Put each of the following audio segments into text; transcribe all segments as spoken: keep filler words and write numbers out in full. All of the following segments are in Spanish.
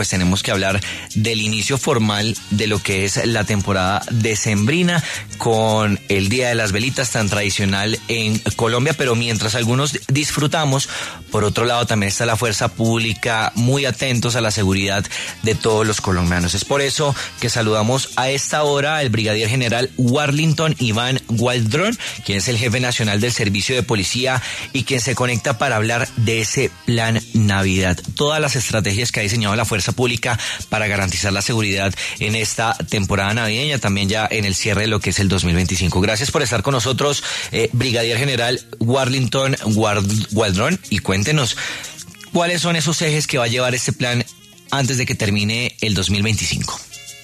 pues tenemos que hablar del inicio formal de lo que es la temporada decembrina con el Día de las Velitas tan tradicional en Colombia, pero mientras algunos disfrutamos, por otro lado también está la fuerza pública muy atentos a la seguridad de todos los colombianos. Es por eso que saludamos a esta hora al brigadier general Warlington Iván Waldron, quien es el jefe nacional del Servicio de Policía y quien se conecta para hablar de ese plan Navidad. Todas las estrategias que ha diseñado la fuerza pública para garantizar la seguridad en esta temporada navideña, también ya en el cierre de lo que es el dos mil veinticinco. Gracias por estar con nosotros, eh, brigadier general Warlington Waldron, y cuéntenos cuáles son esos ejes que va a llevar este plan antes de que termine el dos mil veinticinco.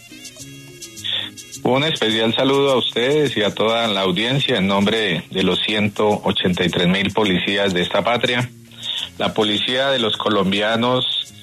Un especial saludo a ustedes y a toda la audiencia en nombre de los ciento ochenta y tres mil policías de esta patria. La policía de los colombianos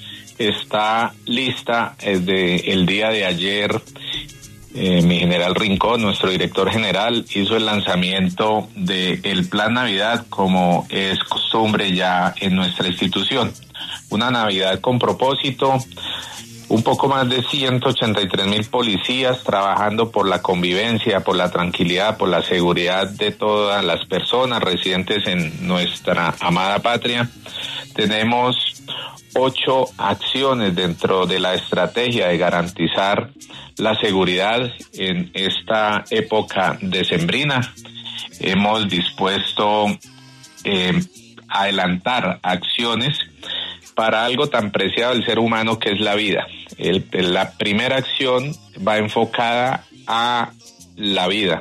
está lista desde el día de ayer. Eh, mi general Rincón, nuestro director general, hizo el lanzamiento del Plan Navidad, como es costumbre ya en nuestra institución. Una Navidad con propósito, un poco más de ciento ochenta y tres mil policías trabajando por la convivencia, por la tranquilidad, por la seguridad de todas las personas residentes en nuestra amada patria. Tenemos ocho acciones dentro de la estrategia de garantizar la seguridad en esta época decembrina. Hemos dispuesto eh, adelantar acciones para algo tan preciado del ser humano que es la vida. El, la primera acción va enfocada a la vida,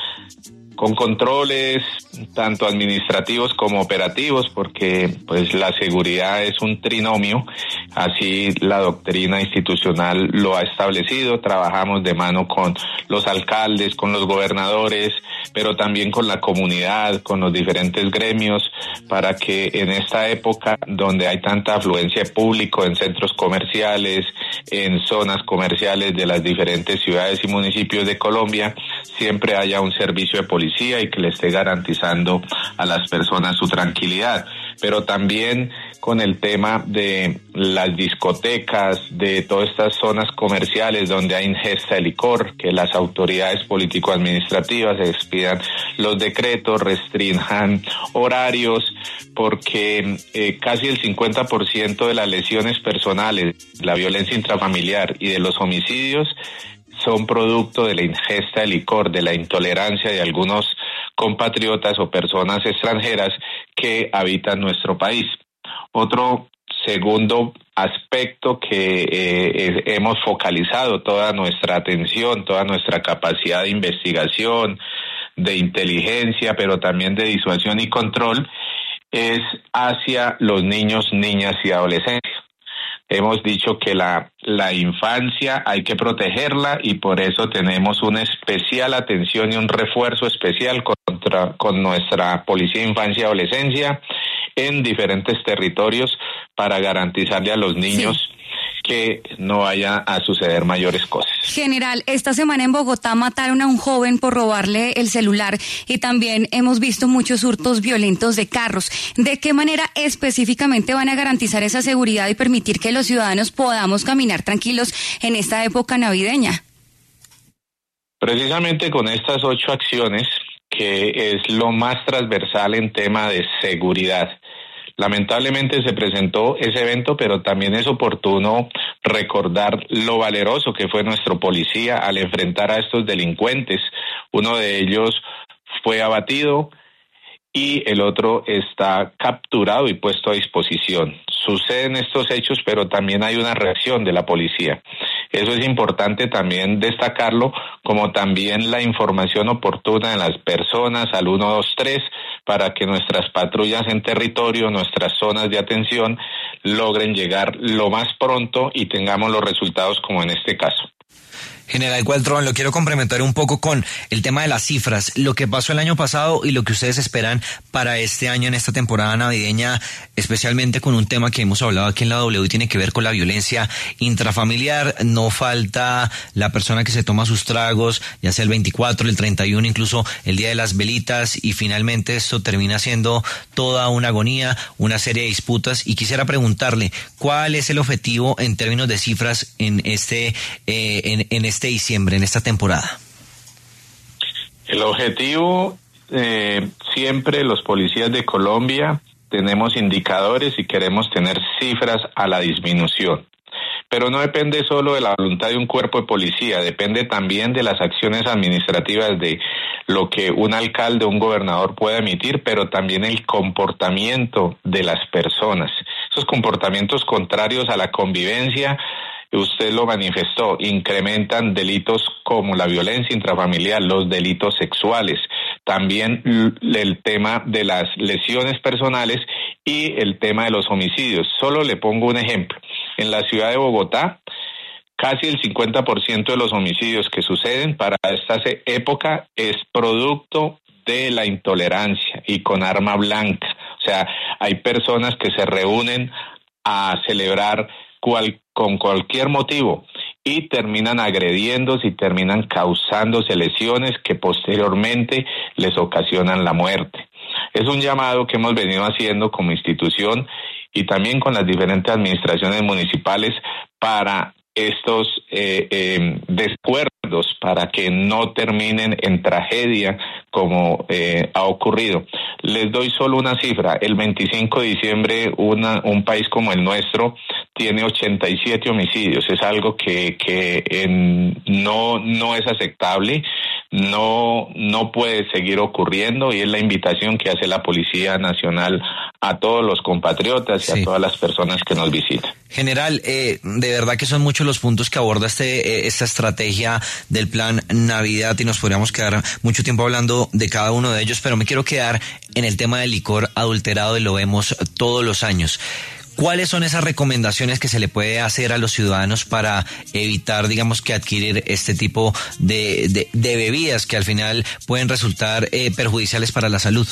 con controles tanto administrativos como operativos, porque pues la seguridad es un trinomio, así la doctrina institucional lo ha establecido. Trabajamos de mano con los alcaldes, con los gobernadores, pero también con la comunidad, con los diferentes gremios, para que en esta época donde hay tanta afluencia de público en centros comerciales, en zonas comerciales de las diferentes ciudades y municipios de Colombia, siempre haya un servicio de policía y que le esté garantizando a las personas su tranquilidad. Pero también con el tema de las discotecas, de todas estas zonas comerciales donde hay ingesta de licor, que las autoridades político-administrativas expidan los decretos, restrinjan horarios, porque eh, casi el cincuenta por ciento de las lesiones personales, la violencia intrafamiliar y de los homicidios son producto de la ingesta de licor, de la intolerancia de algunos compatriotas o personas extranjeras que habitan nuestro país. Otro segundo aspecto que eh, hemos focalizado toda nuestra atención, toda nuestra capacidad de investigación, de inteligencia, pero también de disuasión y control, es hacia los niños, niñas y adolescentes. Hemos dicho que la, la infancia hay que protegerla y por eso tenemos una especial atención y un refuerzo especial contra, con nuestra Policía de Infancia y Adolescencia en diferentes territorios para garantizarle a los niños sí. que no vaya a suceder mayores cosas. General, esta semana en Bogotá mataron a un joven por robarle el celular y también hemos visto muchos hurtos violentos de carros. ¿De qué manera específicamente van a garantizar esa seguridad y permitir que los ciudadanos podamos caminar tranquilos en esta época navideña? Precisamente con estas ocho acciones, que es lo más transversal en tema de seguridad. Lamentablemente se presentó ese evento, pero también es oportuno recordar lo valeroso que fue nuestro policía al enfrentar a estos delincuentes. Uno de ellos fue abatido y el otro está capturado y puesto a disposición. Suceden estos hechos, pero también hay una reacción de la policía. Eso es importante también destacarlo, como también la información oportuna de las personas al uno dos tres para que nuestras patrullas en territorio, nuestras zonas de atención, logren llegar lo más pronto y tengamos los resultados como en este caso. General Gualdrón, lo quiero complementar un poco con el tema de las cifras, lo que pasó el año pasado y lo que ustedes esperan para este año en esta temporada navideña, especialmente con un tema que hemos hablado aquí en la W y tiene que ver con la violencia intrafamiliar. No falta la persona que se toma sus tragos, ya sea el veinticuatro, el treinta y uno, incluso el día de las velitas, y finalmente esto termina siendo toda una agonía, una serie de disputas. Y quisiera preguntarle, ¿cuál es el objetivo en términos de cifras en este eh, en, en este diciembre, en esta temporada? El objetivo, eh, siempre los policías de Colombia tenemos indicadores y queremos tener cifras a la disminución. Pero no depende solo de la voluntad de un cuerpo de policía, depende también de las acciones administrativas, de lo que un alcalde o un gobernador pueda emitir, pero también el comportamiento de las personas. Esos comportamientos contrarios a la convivencia, usted lo manifestó, incrementan delitos como la violencia intrafamiliar, los delitos sexuales, también el tema de las lesiones personales y el tema de los homicidios. Solo le pongo un ejemplo. En la ciudad de Bogotá, casi el cincuenta por ciento de los homicidios que suceden para esta época es producto de la intolerancia y con arma blanca. O sea, hay personas que se reúnen a celebrar cual, con cualquier motivo y terminan agrediéndose y terminan causándose lesiones que posteriormente les ocasionan la muerte. Es un llamado que hemos venido haciendo como institución y también con las diferentes administraciones municipales para estos eh, eh, desacuerdos, para que no terminen en tragedia como eh, ha ocurrido. Les doy solo una cifra. El veinticinco de diciembre una, un país como el nuestro tiene ochenta y siete homicidios. Es algo que, que en, no, no es aceptable, no, no puede seguir ocurriendo, y es la invitación que hace la Policía Nacional a todos los compatriotas y sí. a todas las personas que nos visitan. General, eh, de verdad que son muchos los puntos que aborda este eh, esta estrategia del Plan Navidad y nos podríamos quedar mucho tiempo hablando de cada uno de ellos, pero me quiero quedar en el tema del licor adulterado y lo vemos todos los años. ¿Cuáles son esas recomendaciones que se le puede hacer a los ciudadanos para evitar, digamos, que adquirir este tipo de, de, de bebidas que al final pueden resultar eh, perjudiciales para la salud?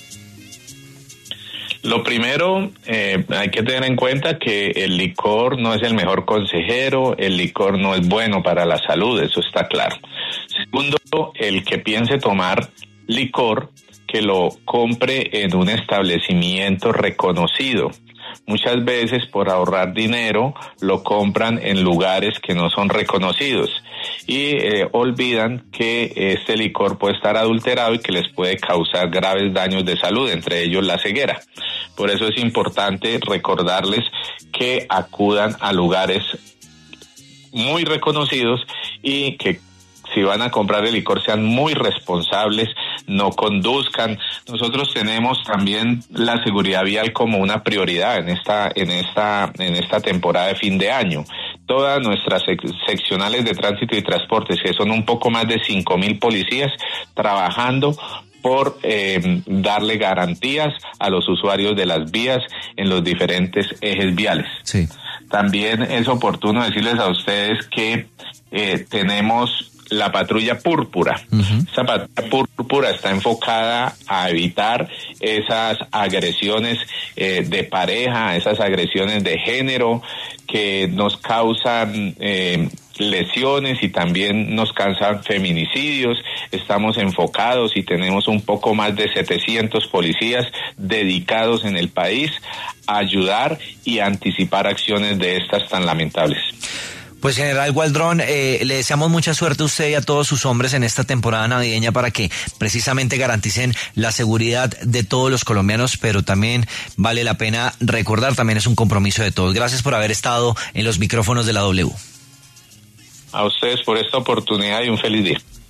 Lo primero, eh, hay que tener en cuenta que el licor no es el mejor consejero, el licor no es bueno para la salud, eso está claro. Segundo, el que piense tomar licor, que lo compre en un establecimiento reconocido. Muchas veces, por ahorrar dinero, lo compran en lugares que no son reconocidos y eh, olvidan que este licor puede estar adulterado y que les puede causar graves daños de salud, entre ellos la ceguera. Por eso es importante recordarles que acudan a lugares muy reconocidos y que si van a comprar el licor sean muy responsables, no conduzcan. Nosotros tenemos también la seguridad vial como una prioridad en esta en esta en esta temporada de fin de año. Todas nuestras sec- seccionales de tránsito y transportes, que son un poco más de cinco mil policías trabajando por eh, darle garantías a los usuarios de las vías en los diferentes ejes viales. Sí. También es oportuno decirles a ustedes que eh, tenemos la patrulla púrpura. Uh-huh. Esa patrulla púrpura está enfocada a evitar esas agresiones eh, de pareja, esas agresiones de género que nos causan eh, lesiones y también nos causan feminicidios. Estamos enfocados y tenemos un poco más de setecientos policías dedicados en el país a ayudar y a anticipar acciones de estas tan lamentables. Pues General Gualdrón, eh, le deseamos mucha suerte a usted y a todos sus hombres en esta temporada navideña para que precisamente garanticen la seguridad de todos los colombianos, pero también vale la pena recordar, también es un compromiso de todos. Gracias por haber estado en los micrófonos de la W. A ustedes por esta oportunidad y un feliz día.